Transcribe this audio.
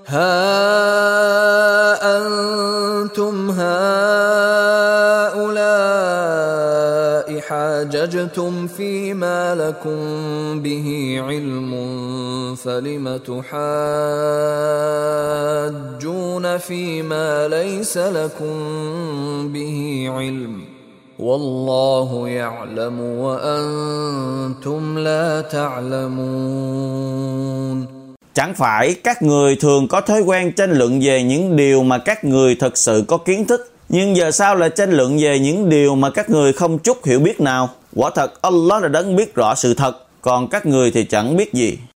Ha antum haulai hajajtum fima lakum bihi ilmun falima tuhajjuna fima laysa lakum bihi ilm wallahu ya'lamu wa antum la ta'lamun. Chẳng phải các người thường có thói quen tranh luận về những điều mà các người thật sự có kiến thức, nhưng giờ sao lại tranh luận về những điều mà các người không chút hiểu biết nào? Quả thật Allah là đấng biết rõ sự thật, còn các người thì chẳng biết gì.